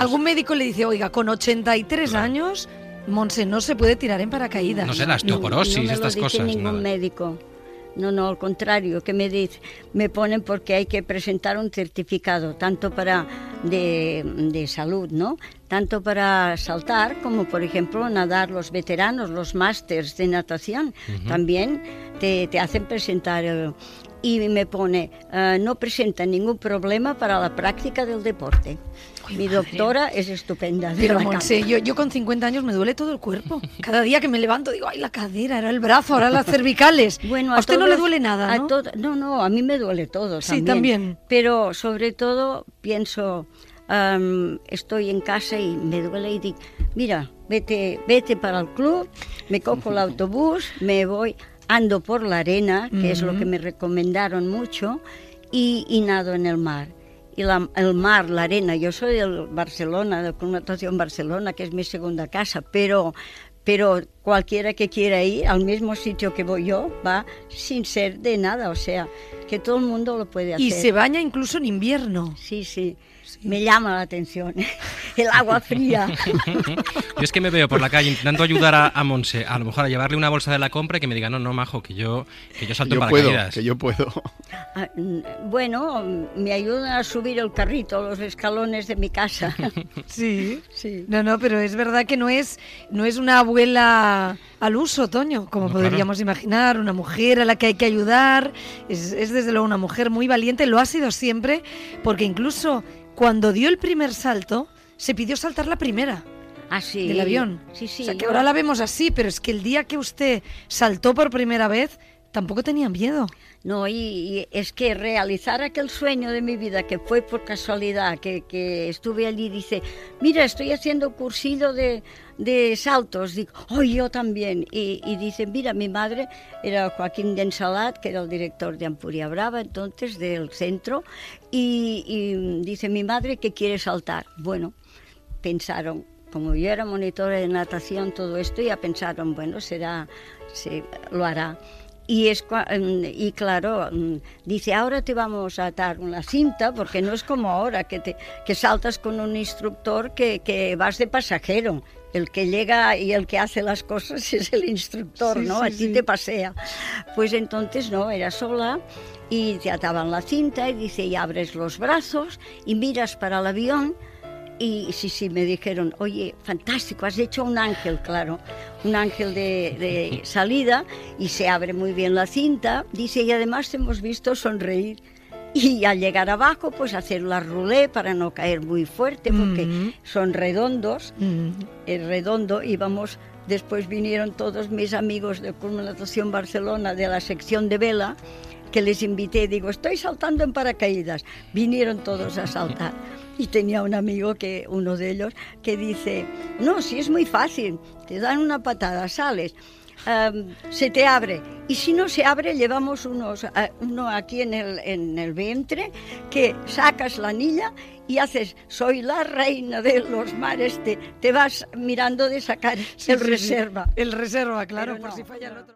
algún médico le dice, oiga, con 83 años, Montse no se puede tirar en paracaídas. No sé, la osteoporosis, estas cosas. No me lo dice ningún nada. médico. No, al contrario, que me ponen porque hay que presentar un certificado, tanto para de salud, ¿no? Tanto para saltar como, por ejemplo, nadar. Los veteranos, los másters de natación, también te hacen presentar y me pone, no presenta ningún problema para la práctica del deporte. Uy, Mi madre. doctora es estupenda. Pero Montse, yo con 50 años me duele todo el cuerpo. Cada día que me levanto digo, ay, la cadera, ahora el brazo, ahora las cervicales. Bueno, a usted no le todos- duele nada, ¿no? No, a mí me duele todo. Sí, también. Pero sobre todo pienso, estoy en casa y me duele y digo, mira, vete para el club, me cojo el autobús, me voy, ando por la arena, que es lo que me recomendaron mucho, y nado en el mar. Y el mar, la arena, yo soy del Barcelona, del Club Natación Barcelona, que es mi segunda casa, pero cualquiera que quiera ir al mismo sitio que voy yo va sin ser de nada, o sea, que todo el mundo lo puede hacer. Y se baña incluso en invierno. Sí, me llama la atención el agua fría. Yo es que me veo por la calle intentando ayudar a Montse, a lo mejor a llevarle una bolsa de la compra y que me diga, no, majo, que yo salto en paracaídas. Que yo puedo. Bueno, me ayudan a subir el carrito, los escalones de mi casa. Sí. Sí. No, pero es verdad que no es una abuela al uso, Toño, como No, podríamos imaginar, una mujer a la que hay que ayudar. Es desde luego una mujer muy valiente, lo ha sido siempre, porque incluso cuando dio el primer salto, se pidió saltar la primera Así. del avión. Sí, O sea, que ahora la vemos así, pero es que el día que usted saltó por primera vez, tampoco tenía miedo. No, y es que realizar aquel sueño de mi vida, que fue por casualidad, que estuve allí, dice, mira, estoy haciendo cursillo de saltos. Digo, oh, yo también. Y dice, mira, mi madre era Joaquín de Ensalat, que era el director de Ampuria Brava, entonces, del centro, y dice, mi madre que quiere saltar. Bueno, pensaron, como yo era monitora de natación, todo esto, ya pensaron, bueno, lo hará. Y claro, dice, ahora te vamos a atar una cinta, porque no es como ahora, que saltas con un instructor que vas de pasajero. El que llega y el que hace las cosas es el instructor, Sí, ¿no? sí, A ti sí. te pasea. Pues entonces no, era sola y te ataban la cinta y dice, y abres los brazos y miras para el avión. Y sí, me dijeron, oye, fantástico, has hecho un ángel, claro, un ángel de salida, y se abre muy bien la cinta, dice, y además te hemos visto sonreír. Y al llegar abajo, pues hacer la roulette para no caer muy fuerte, porque son redondos, es redondo, y después vinieron todos mis amigos de Club Natación Barcelona, de la sección de vela, que les invité, digo, estoy saltando en paracaídas. Vinieron todos a saltar. Y tenía un amigo, uno de ellos, que dice, no, si es muy fácil, te dan una patada, sales, se te abre. Y si no se abre, llevamos uno aquí en el vientre, que sacas la anilla y haces, soy la reina de los mares, te vas mirando de sacar el reserva. El reserva, claro, Pero por no, si falla el otro.